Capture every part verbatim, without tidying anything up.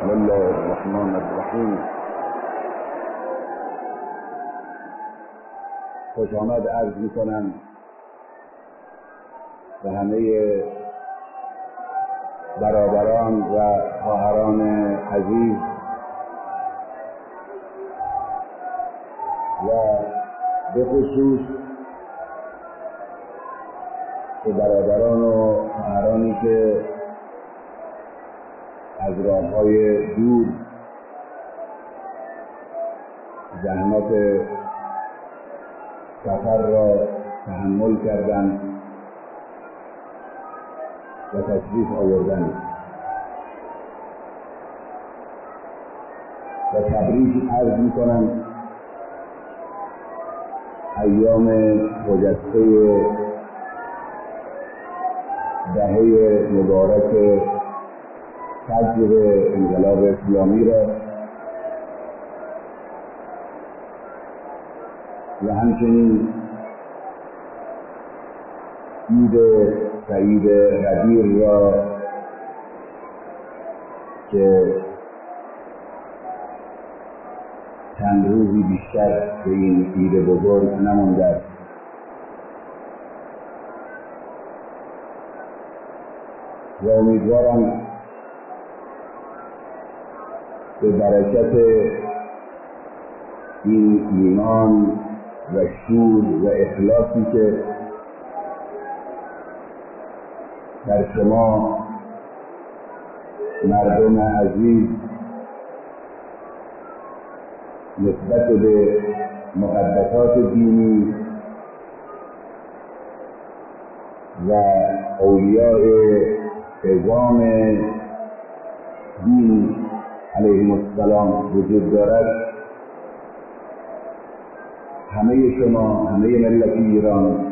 بسم الله الرحمن الرحیم. خوش آمد عرض می کنم به همه برادران و خواهران عزیز و به خصوص به برادران و خواهرانی که از راه‌های دور زحمت سفر را تحمل کردند و تشریف آوردند و تبریک عرض می‌کنم ایام خجسته دهه مبارک فجر انقلاب اسلامی را و همچنین عید سعید غدیر را که چند روزی بیشتر به این عید بزرگ نمانده است. و امیدوارم به برکت این ایمان و شور و اخلاصی که در شما مردم عزیز نسبت به مقدسات دینی و اولیاء عظام دین علیهم السلام وجود دارد، همه شما، همه ملت ایران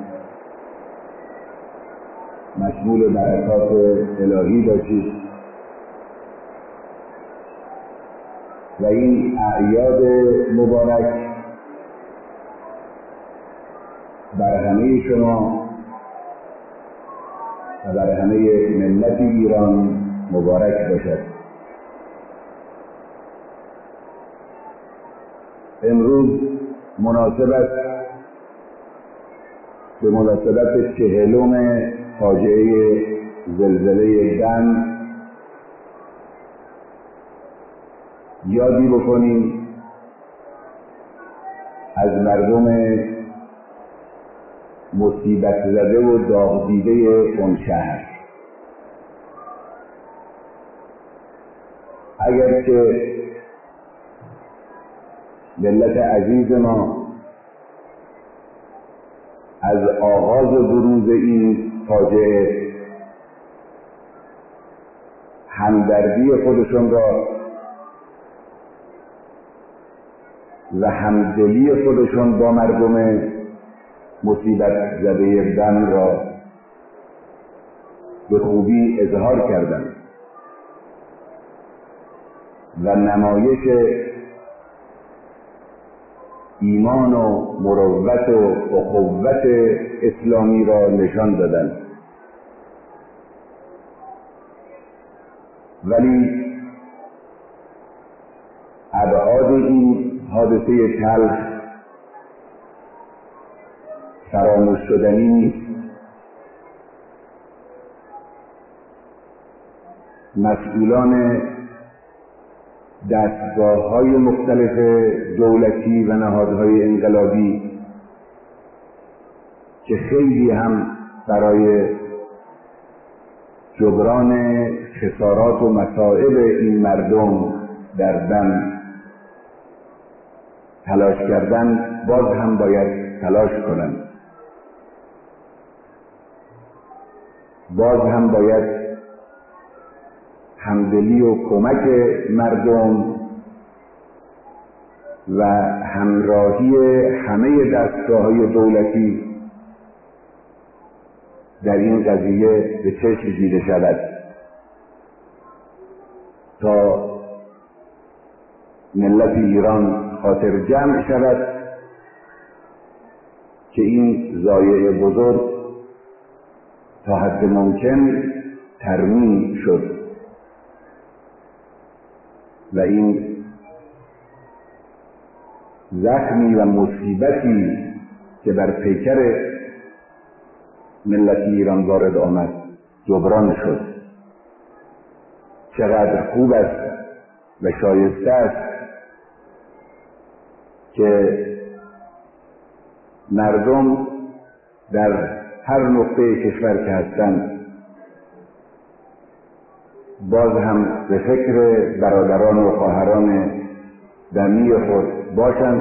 مشمول برکات الهی باشید و این اعیاد مبارک بر همه شما و بر همه ملت ایران مبارک باشد. امروز مناسب است به مناسبت چهلم فاجعه زلزله دن یادی بکنیم از مردم مصیبت زده و داغ دیده اون شهر. اگر که ملت عزیز ما از آغاز بروز این فاجعه همدردی خودشون را و همدلی خودشون با مردم مصیبت زده دن را به خوبی اظهار کردند و نمایش ایمان و مروت و اخوت اسلامی را نشان دادند. ولی ابعاد این حادثه تلخ فراموش شدنی نیست. مسئولان دستگاه‌های مختلف دولتی و نهادهای انقلابی که خیلی هم برای جبران خسارات و مصائب این مردم در دم تلاش کردن، باز هم باید تلاش کنند. باز هم باید همدلی و کمک مردم و همراهی همه دستگاه‌های دولتی در این قضیه به چشم دیده شود تا ملت ایران خاطر جمع شود که این ضایعه بزرگ تا حد ممکن ترمیم شد. و این زخمی و مصیبتی که بر پیکر ملت ایران وارد آمد جبران شد. چقدر خوب است و شایسته است که مردم در هر نقطه کشور که هستند باز هم به فکر برادران و خواهران دمی خود باشند،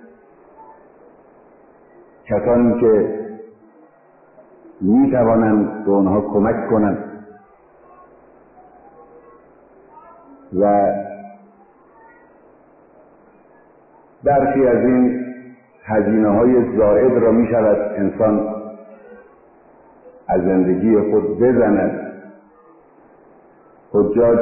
کسانی که می توانند به آنها کمک کنند و برخی از این هزینه‌های زائد را می شود انسان از زندگی خود بزند. حجاج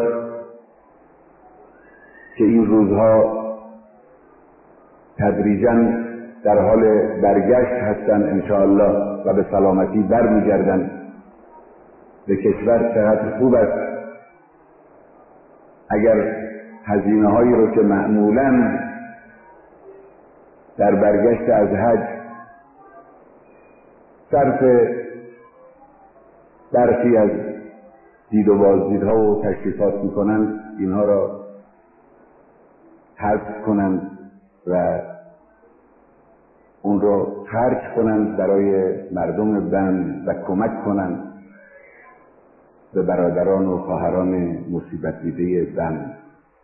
که این روزها تدریجاً در حال برگشت هستند انشاءالله و به سلامتی برمیگردند به کشور، چقدر خوب است اگر هزینه هایی رو که معمولاً در برگشت از حج صرف برخی از دید و بازدیدها و تشریفات میکنند اینها را حذف کنند و اون رو خرج کنند برای مردم بند و کمک کنند به برادران و خواهران مصیبت دیده بند.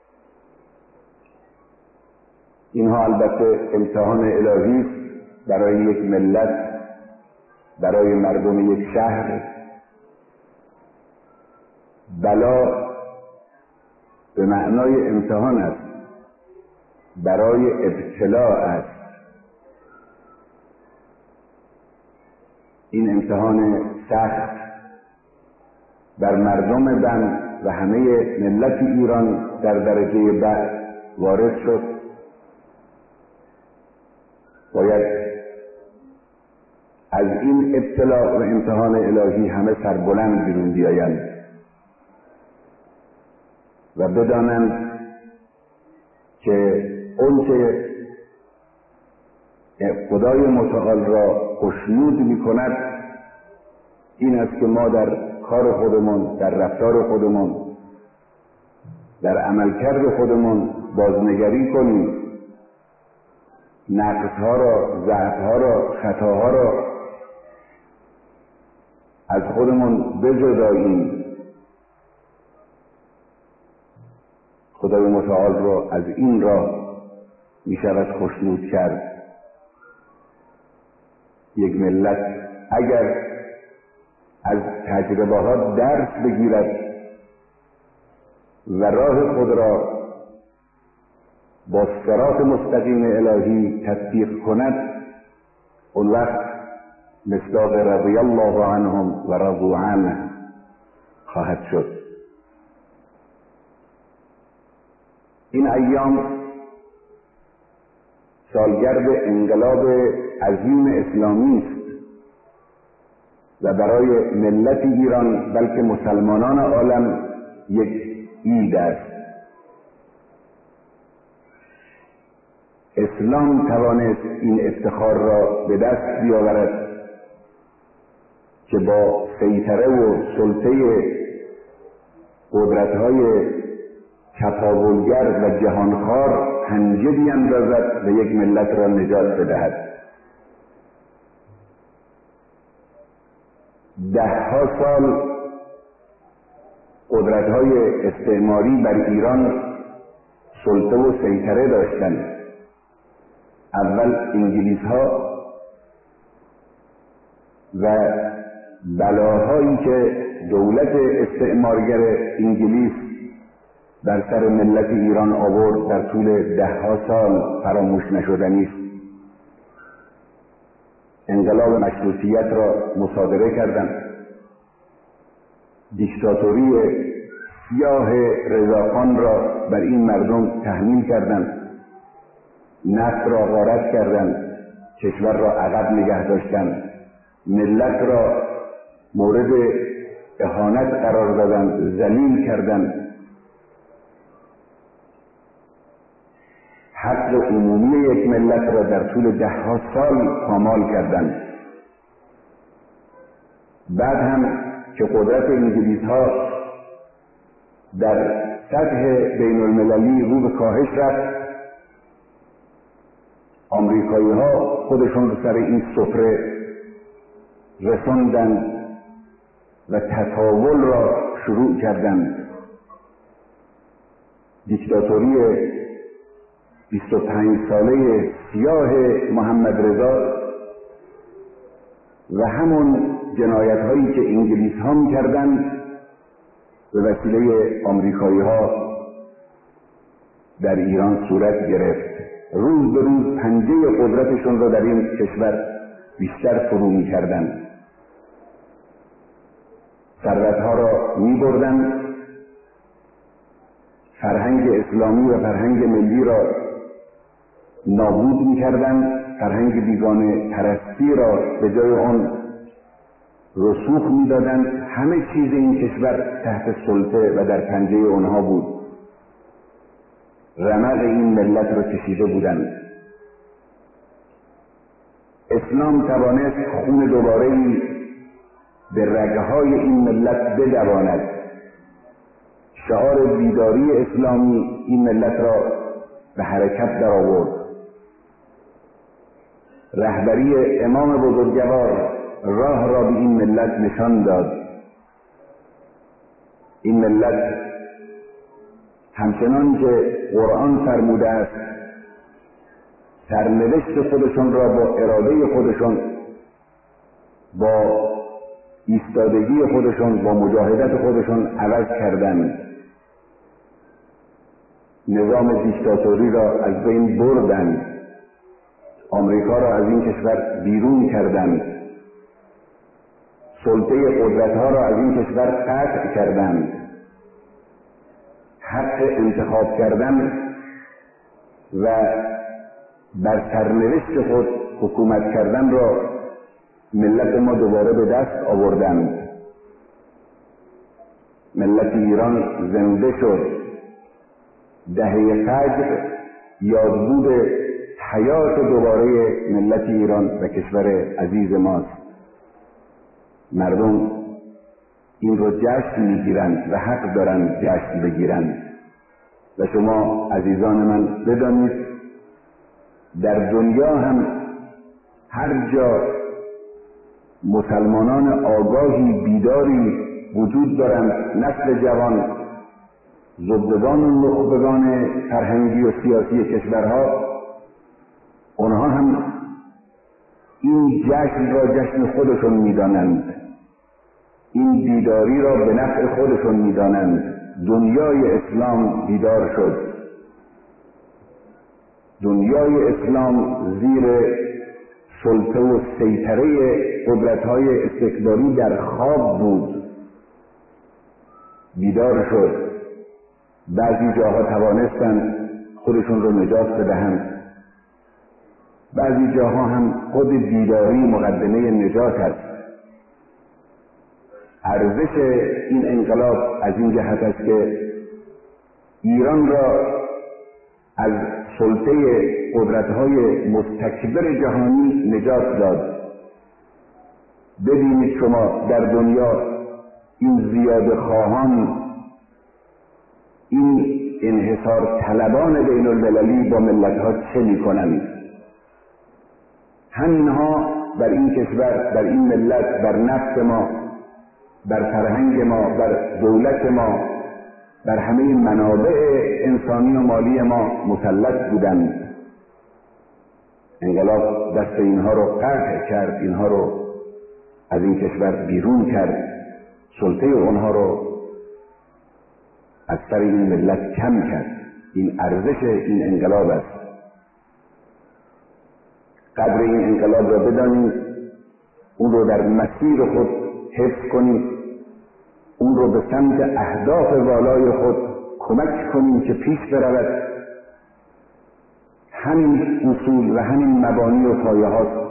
اینها البته امتحان الهی است برای یک ملت، برای مردم یک شهر. بلا به معنای امتحان است، برای ابتلاء است. این امتحان سخت بر مردم بند و همه ملت ایران در درجه بعد وارد شد. باید از این ابتلاء و امتحان الهی همه سربلند بیرون بیایند و بدانند که اون که خدای متعال را خوشنود می کند این است که ما در کار خودمون، در رفتار خودمون، در عملکرد خودمون بازنگری کنیم، نقصها را، ضعفها را، خطاها را از خودمون بجداییم. خدای متعال را از این راه می شود خوشنود کرد. یک ملت اگر از تجربه ها درس بگیرد و راه خود را با صراط مستقیم الهی تطبیق کند، اون وقت مصداق رضی الله عنهم و رضوا عنه خواهد شد. این ایام سالگرد انقلاب عظیم اسلامی است و برای ملت ایران بلکه مسلمانان عالم یک عید است. اسلام توانست این افتخار را به دست بیاورد که با سیطره و سلطه قدرت‌های تطاولگر و جهانخوار پنجه بیاندازد و یک ملت را نجات بدهد. ده ها سال قدرت‌های استعماری بر ایران سلطه و سیطره داشتند. اول انگلیس‌ها و بلاهایی که دولت استعمارگر انگلیس بر سر ملت ایران آورد در طول ده ها سال فراموش نشدنی است. انقلاب مشروطیت را مصادره کردند، دیکتاتوری سیاه رضاخان را بر این مردم تحمیل کردند، نفت را غارت کردند، کشور را عقب نگه داشتند، ملت را مورد اهانت قرار دادند، ذلیل کردند. حق عمومی یک ملت را در طول ده ها سال پامال کردند. بعد هم که قدرت انگلیس ها در سطح بین المللی رو به کاهش رفت، آمریکایی ها خودشون رو سر این سفره رساندند و تطاول را شروع کردند. دیکتاتوری بیست و پنج ساله سیاه محمد رضا و همون جنایت هایی که انگلیس ها می‌کردند به وسیله آمریکایی ها در ایران صورت گرفت. روز به روز پنجه قدرتشون را در این کشور بیشتر فرو می‌کردند. ثروت‌ها را می‌بردند، فرهنگ اسلامی و فرهنگ ملی را نابود می‌کردند، فرهنگ بیگانه پرستی را به جای آن رسوخ می‌دادند. همه چیز این کشور تحت سلطه و در پنجه آنها بود. رمق این ملت را کشیده بودند. اسلام توانست خون دوباره‌ای به رگهای این ملت بدواند. شعار بیداری اسلامی این ملت را به حرکت درآورد. رهبری امام بزرگوار راه را به این ملت نشان داد. این ملت همچنان که قرآن فرموده است سرنوشت خودشون را با اراده خودشون، با ایستادگی خودشون، با مجاهدت خودشون عوض کردند. نظام دیکتاتوری را از بین بردند. آمریکا را از این کشور بیرون کردند. سلطه قدرت‌ها را از این کشور قطع کردند. حق انتخاب کردن و بر سرنوشت خود حکومت کردن را ملت ما دوباره به دست آوردند. ملت ایران زنده شد. دهه فجر یادبود حیات دوباره ملت ایران و کشور عزیز ماست. مردم این رو جشن میگیرند و حق دارند جشن بگیرند. و شما عزیزان من بدانید در دنیا هم هر جا مسلمانان آگاهی بیداری وجود دارند، نسل جوان، زبدگان و نخبگان فرهنگی و سیاسی کشورها، آنها هم این جشن را جشن خودشون میدانند. این بیداری را به نفع خودشون میدانند. دنیای اسلام بیدار شد. دنیای اسلام زیر سلطه و سیطره قدرت‌های استکباری در خواب بود. بیدار شد. بعضی جاها توانستند خودشون رو نجات بدهند. بعضی جاها هم خود بیداری مقدمه نجات است. ارزش این انقلاب از این جهت است که ایران را از سلطه قدرت‌های مستکبر جهانی نجات داد. ببینید شما در دنیا این زیاده خواهان، این انحصار طلبان بین المللی با ملت‌ها چه می‌کنند؟ همینها بر این کشور، بر این ملت، بر نفس ما، بر فرهنگ ما، بر دولت ما، بر همه منابع انسانی و مالی ما مسلط بودند. انقلاب دست اینها رو قطع کرد، اینها رو از این کشور بیرون کرد، سلطه اونها رو از سر این ملت کم کرد. این ارزش این انقلاب است. قدر این انقلاب را بدانید، اون رو در مسیر خود حفظ کنید، اون رو به سمت اهداف والای خود کمک کنیم که پیش برود. همین اصول و همین مبانی و پایه هاست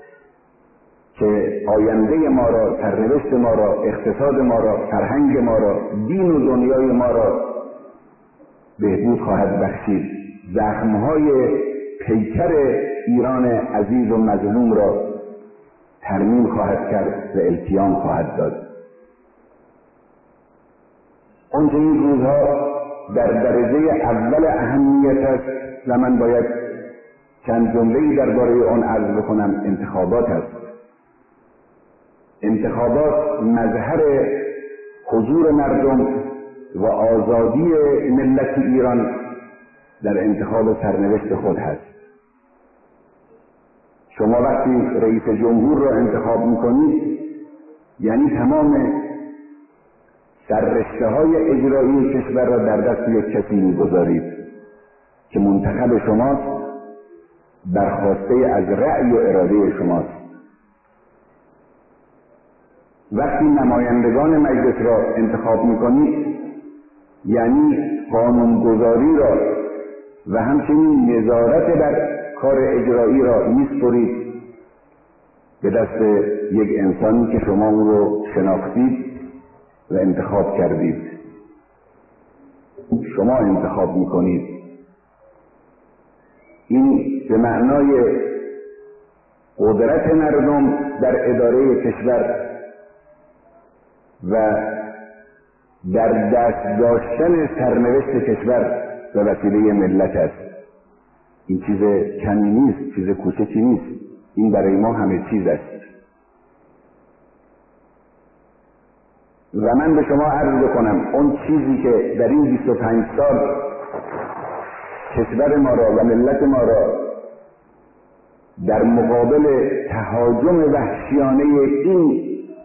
که آینده ما را، سرنوشت ما را، اقتصاد ما را، فرهنگ ما را، دین و دنیای ما را بهبود خواهد بخشید. زخمهای پیکر ایران عزیز و مظلوم را ترمیم خواهد کرد و التیام خواهد داد. آنچه این روزها در درجه اول اهمیت است و من باید چند جمله‌ای درباره آن عرض بکنم، انتخابات است. انتخابات مظهر حضور مردم و آزادی ملت ایران در انتخاب سرنوشت خود هست. شما وقتی رئیس جمهور را انتخاب میکنید یعنی تمام سررشته‌های اجرایی کشور را در دست یک کسی میگذارید که منتخب شماست، برخواسته از رأی و اراده شماست. وقتی نمایندگان مجلس را انتخاب میکنید یعنی قانونگذاری را و همچنین نظارت بر کار اجرایی را میسپرید به دست یک انسانی که شما او رو شناختید و انتخاب کردید. شما انتخاب میکنید. این به معنای قدرت مردم در اداره کشور و در دست داشتن سرنوشت کشور به وسیله ملت است. این چیز کمی نیست، چیز کوچکی نیست. این برای ما همه چیز است. و من به شما عرض بکنم اون چیزی که در این بیست و پنج سال کشور ما را و ملت ما را در مقابل تهاجم وحشیانه این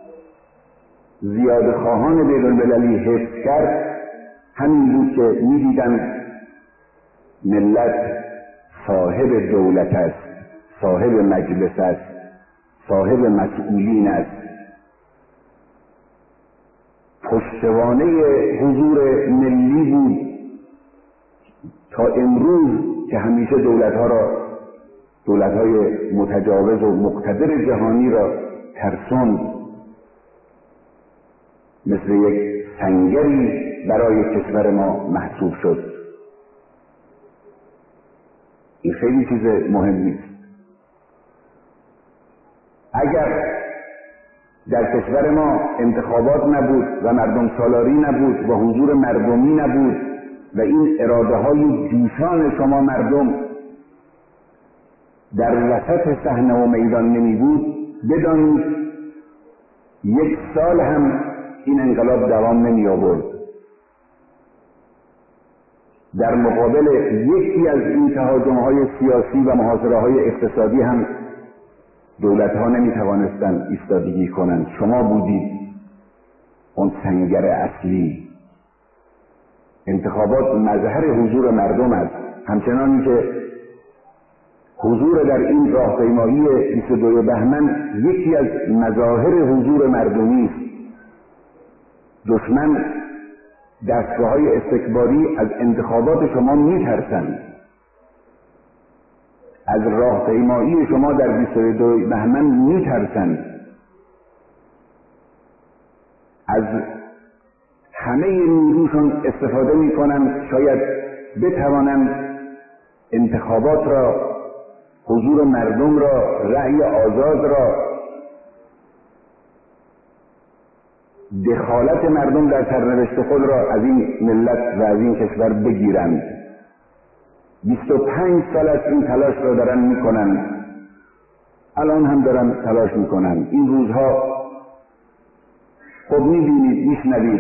زیادخواهان بین‌المللی حفظ کرد، همین بود که می‌دیدند ملت صاحب دولت است، صاحب مجلس است، صاحب مسئولین است. پشتوانه حضور ملی بود تا امروز که همیشه دولت‌ها را، دولت‌های متجاوز و مقتدر جهانی را ترسوند، مثل یک سنگری برای کشور ما محسوب شد. این خیلی چیز مهمی است. اگر در کشور ما انتخابات نبود و مردم سالاری نبود و حضور مردمی نبود و این اراده های جوشان شما مردم در وسط صحنه و میدان نمی بود، بدانید یک سال هم این انقلاب دوام نمی آورد. در مقابل یکی از این تهاجم های سیاسی و محاصره های اقتصادی هم دولت ها نمی توانستند ایستادگی کنند. شما بودید اون سنگر اصلی. انتخابات مظهر حضور مردم است، همچنانی که حضور در این راهپیمایی بیست و دو بهمن یکی از مظاهر حضور مردمی است. دشمن دستگاه‌های استکباری از انتخابات شما می‌ترسند. از راهپیمایی شما در بیست و دو بهمن می‌ترسند. از همه نیروشون استفاده می‌کنند شاید بتوانند انتخابات را، حضور مردم را، رأی آزاد را، دخالت مردم در سرنوشت خود را از این ملت و از این کشور بگیرند. بیست و پنج سال از این تلاش را دارن میکنند. الان هم دارن تلاش میکنند. این روزها خب میبینید، میشنوید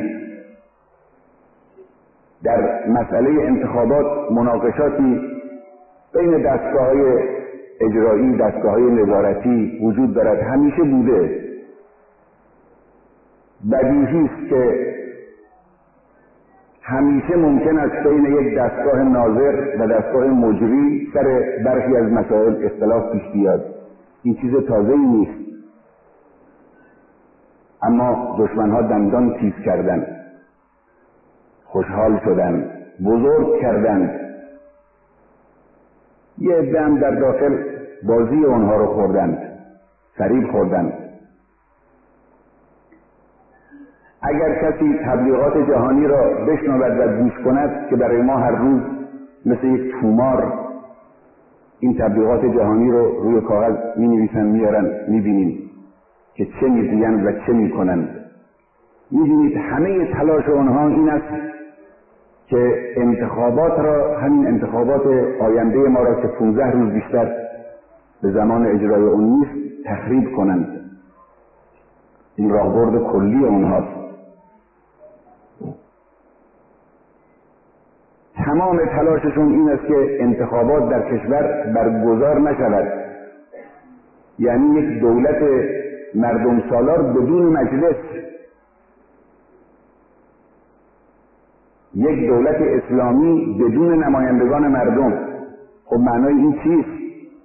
در مسئله انتخابات مناقشاتی بین دستگاه‌های اجرایی، دستگاه‌های نظارتی وجود دارد. همیشه بوده. بدیهی است که همیشه ممکن است بین یک دستگاه ناظر و دستگاه مجری سر برخی از مسائل اختلاف پیش بیاد. این چیز تازه‌ای نیست. اما دشمن‌ها دندان تیز کردند، خوشحال شدند، بزرگ کردند. یه عده هم در داخل بازی اونها رو خوردند، فریب خوردند. اگر کسی تبلیغات جهانی را بشنود و گوش کند که برای ما هر روز مثل یک تومار این تبلیغات جهانی رو روی کاغذ می نویسن میارن، میبینیم که چه میگویند و چه میکنند. میبینید همه تلاش آنها این است که انتخابات را، همین انتخابات آینده ما را که پانزده روز بیشتر به زمان اجرای اون نیست، تخریب کنند. این راهبرد کلی اونهاست. تمام تلاششون این است که انتخابات در کشور برگزار نشود، یعنی یک دولت مردم سالار بدون مجلس، یک دولت اسلامی بدون نمایندگان مردم. خب معنای این چیست؟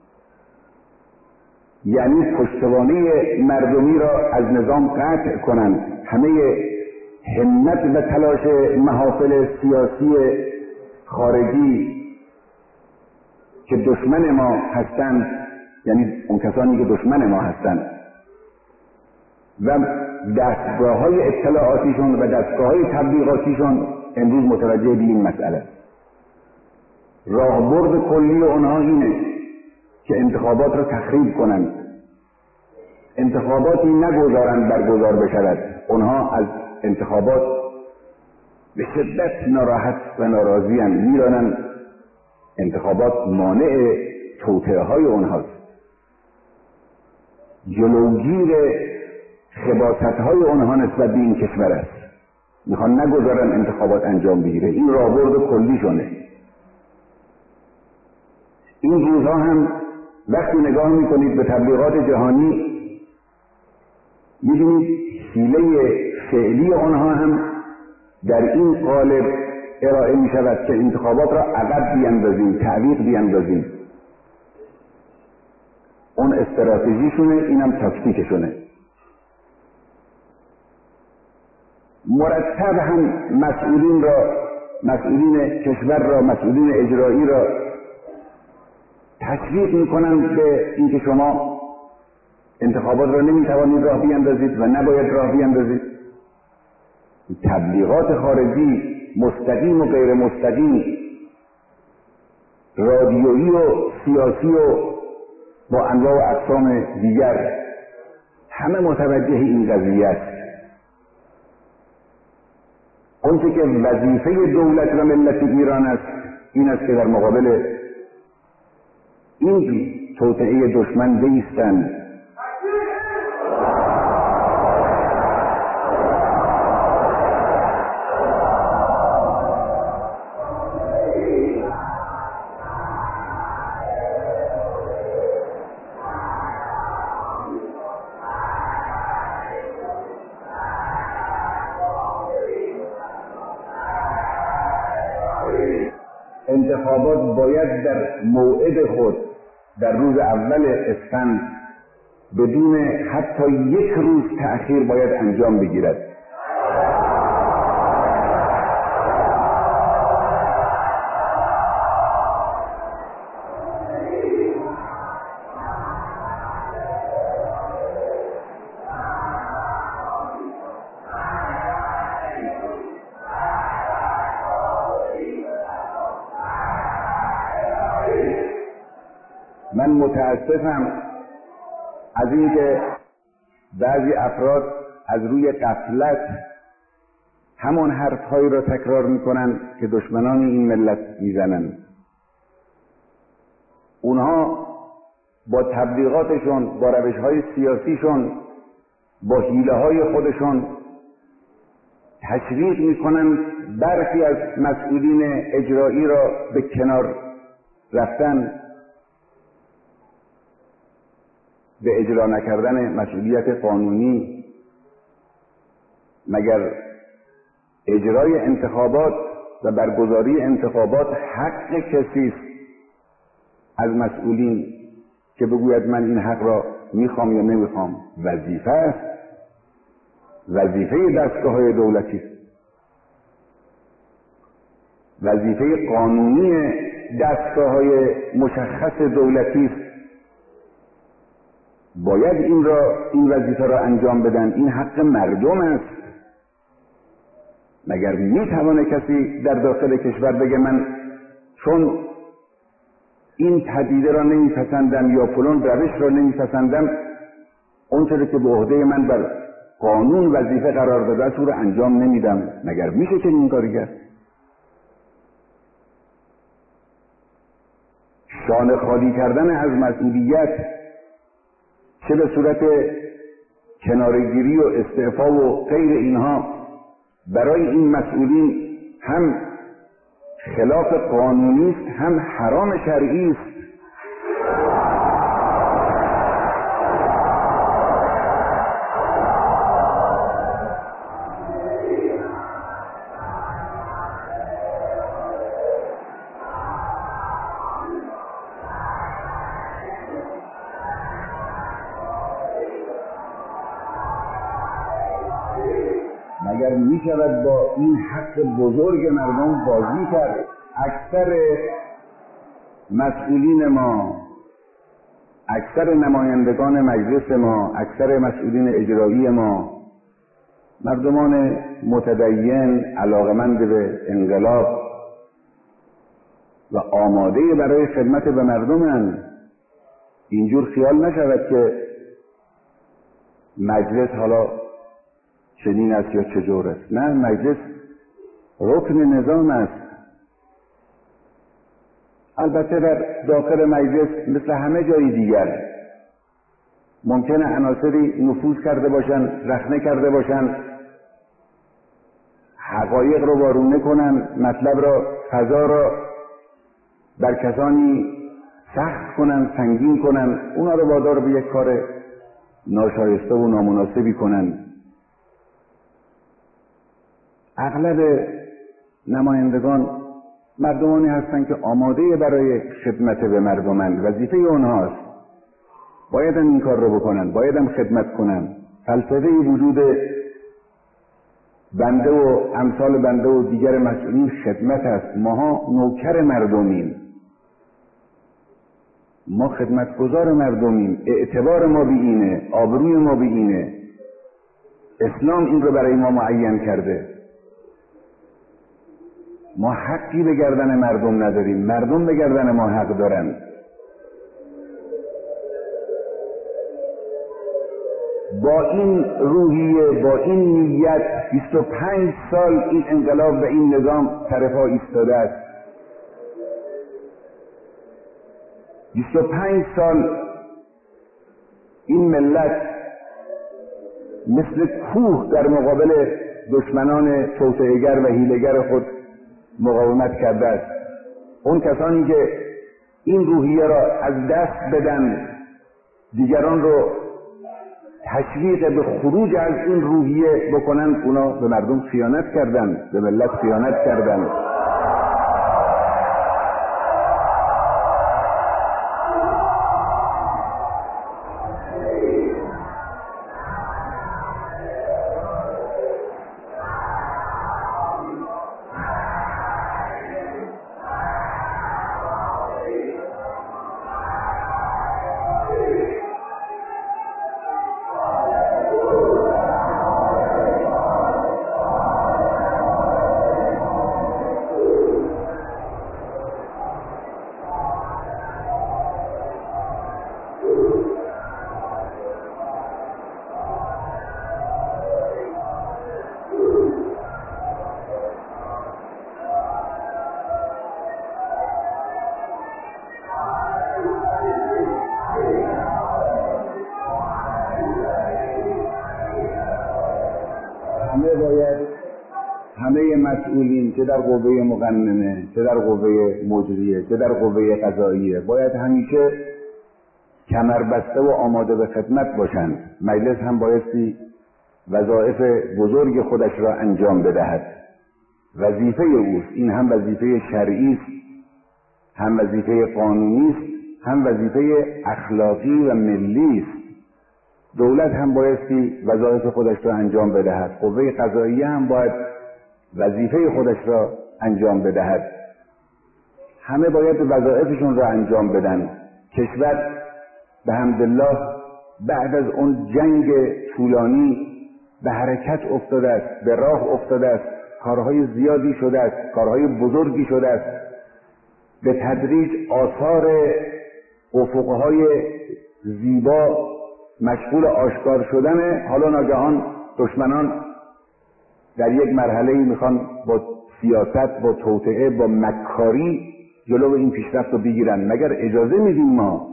یعنی پشتوانه مردمی را از نظام قطع کنند. همه همت و تلاش محافل سیاسی خارجی که دشمن ما هستند، یعنی اون کسانی که دشمن ما هستند و دستگاه های اطلاعاتیشون و دستگاه های تبلیغاتیشون امروز متوجه به این مسئله. راهبرد کلی اونها اینه که انتخابات رو تخریب کنند، انتخاباتی نگذارند برگزار بشود. اونها از انتخابات به شدت ناراحت و ناراضی‌اند، می‌دانند انتخابات مانع توطئه‌های اونهاست، جلوگیر خباثت‌های اونها نسبت به این کشور است. میخوان نگذارن انتخابات انجام بگیره. این راهبرد کلی شونه. این روزها هم وقتی نگاه میکنید به تبلیغات جهانی میبینید حیله فعلی آنها هم در این قالب ارائه میشود که انتخابات را عقب بیاندازیم، تعویق بیاندازیم. اون استراتژیشونه، اینم تاکتیکشونه. مرتب هم مسئولین را، مسئولین کشور را، مسئولین اجرایی را تشویق میکنند به اینکه شما انتخابات را نمیتوانید راه بیاندازید و نباید راه بیاندازید. تبلیغات خارجی مستقیم و غیر مستقیم، رادیویی و سیاسی و با انواع و اقسام دیگر، همه متوجه این قضیه است. اونچه که وظیفه دولت و ملت ایران است این است که در مقابل این توطئه دشمن بایستند. انتخابات باید در موعد خود در روز اول اسفند بدون حتی یک روز تأخیر باید انجام بگیرد. من متاسفم از اینکه بعضی افراد از روی غفلت همون حرفهایی را تکرار میکنند که دشمنان این ملت میزنند. اونها با تبلیغاتشون، با روشهای سیاسیشون، با حیله‌های خودشون تشویق میکنند برخی از مسئولین اجرایی را به کنار رفتن، به اجرا نکردن مسئولیت قانونی. مگر اجرای انتخابات و برگزاری انتخابات حق کسی است از مسئولین که بگوید من این حق را میخوام یا نمیخوام؟ وظیفه است، وظیفه دستگاه‌های دولتی است، وظیفه قانونی دستگاه‌های مشخص دولتی است. باید این را، این وظیفه را انجام بدن. این حق مردم است. مگر میتوانه کسی در داخل کشور بگه من چون این پدیده را نمیپسندم یا فلان روش را نمیپسندم، اونچه که به عهده من بر قانون وظیفه قرار داده است او را انجام نمیدم. مگر میشه چنین کاری کرد؟ شانه خالی کردن از مسئولیت، چه به صورت کنارگیری و استعفا و غیر اینها، برای این مسئولین هم خلاف قانونی است، هم حرام شرعی است. مگر می شود با این حق بزرگ مردم بازی کرد؟ اکثر مسئولین ما، اکثر نمایندگان مجلس ما، اکثر مسئولین اجرایی ما مردمان متدین، علاقمند به انقلاب و آماده برای خدمت به مردمند. اینجور خیال نشود که مجلس حالا چنین است یا چجور است. نه، مجلس رکن نظام است. البته در داخل مجلس مثل همه جای دیگر ممکنه عناصری نفوذ کرده باشن، رخنه کرده باشن، حقایق رو وارونه کنن، مطلب را، فضا را بر کسانی سخت کنن، سنگین کنن، اونا رو وادار به یک کار ناشایسته و نامناسبی کنن. اغلب نمایندگان مردمانی هستند که آماده برای خدمت به مردمند، وظیفه اونهاست، باید هم این کار رو بکنن، باید هم خدمت کنن. فلسفه وجود بنده و امثال بنده و دیگر مسئولین خدمت است. ماها نوکر مردمیم، ما خدمتگزار مردمیم، اعتبار ما به اینه، آبروی ما به اینه، اسلام این رو برای ما معین کرده. ما حقی به گردن مردم نداریم، مردم به گردن ما حق دارن. با این روحیه، با این نیت بیست و پنج سال این انقلاب و این نظام سر پا ایستاده است. بیست و پنج سال این ملت مثل کوه در مقابل دشمنان توطئه‌گر و حیله‌گر خود مقاومت کرده است. اون کسانی که این روحیه را از دست بدن، دیگران رو تشویق به خروج از این روحیه بکنن، اونا به مردم خیانت کردن، به ملت خیانت کردن. همه باید، همه مسئولین، چه در قوه مقننه، چه در قوه مجریه، چه در قوه قضاییه، باید همیشه کمربسته و آماده به خدمت باشند. مجلس هم بایستی وظایف بزرگ خودش را انجام بدهد. وظیفه اوست. این هم وظیفه شرعی است، هم وظیفه قانونی است، هم وظیفه اخلاقی و ملی است. دولت هم بایستی وظایف خودش را انجام بدهد. قوه قضاییه هم باید وظیفه خودش را انجام بدهد. همه باید وظایفشون را انجام بدن. کشور به حمدالله بعد از اون جنگ طولانی به حرکت افتاده است، به راه افتاده است، کارهای زیادی شده است، کارهای بزرگی شده است. به تدریج آثار افقهای زیبا مشغول آشکار شدن، حالا ناگهان دشمنان در یک مرحله میخوان با سیاست، با توطئه، با مکاری جلو این پیشرفت رو بگیرن. مگر اجازه میدیم ما؟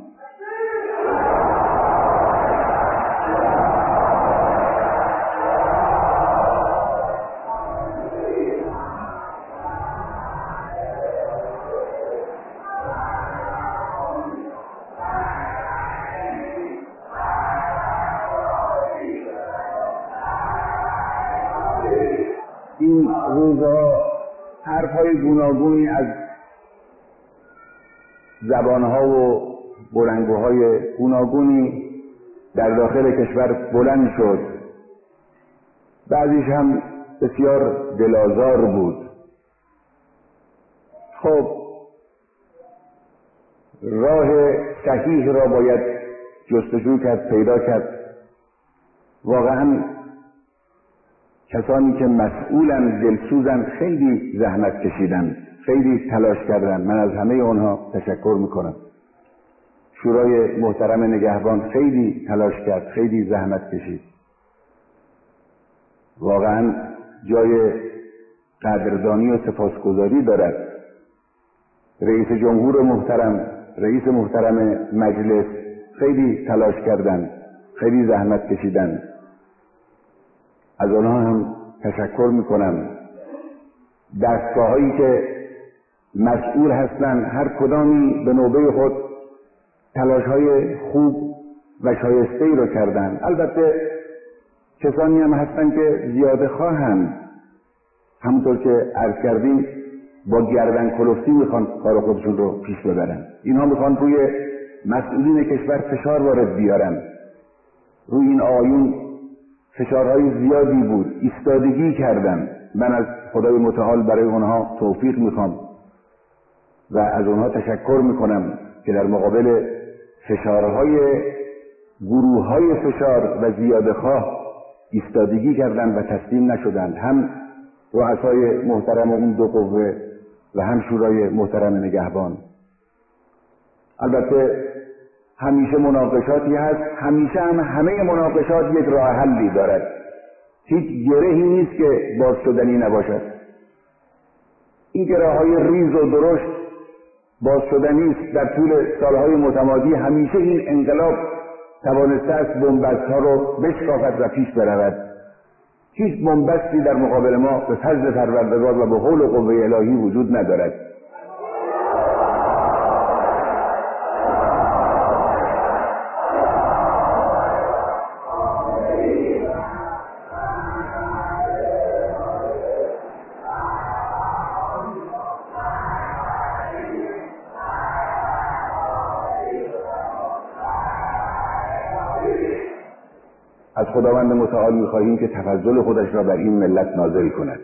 این روزها حرفهای گوناگونی از زبانها و بلندگوهای گوناگونی در داخل کشور بلند شد، بعضیش هم بسیار دلازار بود. خب راه صحیح را باید جستجو کرد، پیدا کرد. واقعا کسانی که مسئولن، دلسوزن، خیلی زحمت کشیدن، خیلی تلاش کردن. من از همه اونها تشکر میکنم. شورای محترم نگهبان خیلی تلاش کرد، خیلی زحمت کشید. واقعا جای قدردانی و سپاسگزاری دارد. رئیس جمهور محترم، رئیس محترم مجلس خیلی تلاش کردند، خیلی زحمت کشیدند. از آنها هم تشکر میکنم. دستگاه هایی که مسئول هستند هر کدامی به نوبه خود تلاش های خوب و شایسته ای رو کردند. البته کسانی هم هستند که زیاده خواهند، همونطور که عرض کردیم با گردن کلفتی میخوان کار خودشون رو پیش ببرن. اینها میخوان روی مسئولین کشور فشار وارد بیارن. روی این آیون فشارهای زیادی بود، ایستادگی کردن. من از خدای متعال برای اونها توفیق میخوام و از اونها تشکر میکنم که در مقابل فشارهای گروههای فشار و زیاده خواه ایستادگی کردن و تسلیم نشدند. هم رؤسای محترم اون دو قوه و هم شورای محترم نگهبان. البته همیشه مناقشاتی هست، همیشه هم همه مناقشات یک راه حلی دارد. هیچ گرهی نیست که باز شدنی نباشد. این گره های ریز و درشت باز شدنی است. در طول سالهای متمادی همیشه این انقلاب توانسته است بنبست ها رو بشکافد و پیش برود. هیچ بنبستی در مقابل ما به فضل پروردگار و به حول و قوه الهی وجود ندارد. از خداوند متعال می‌خواهیم که تفضل خودش را بر این ملت نازل کند.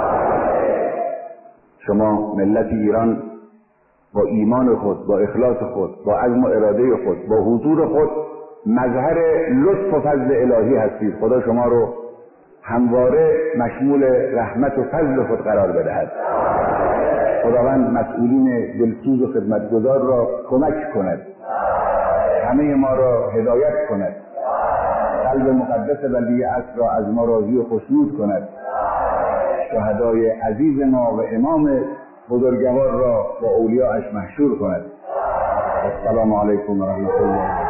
شما ملت ایران با ایمان خود، با اخلاص خود، با عزم و اراده خود، با حضور خود مظهر لطف و فضل الهی هستید. خدا شما رو همواره مشمول رحمت و فضل خود قرار بدهد. خداوند مسئولین دلسوز و خدمتگزار را کمک کند، همه ما را هدایت کند، قلب مقدس ولی عصر را از ما راضی و خشنود کند، شهدای عزیز ما و امام بزرگوار را با اولیاءش محشور کند. السلام علیکم و رحمت الله.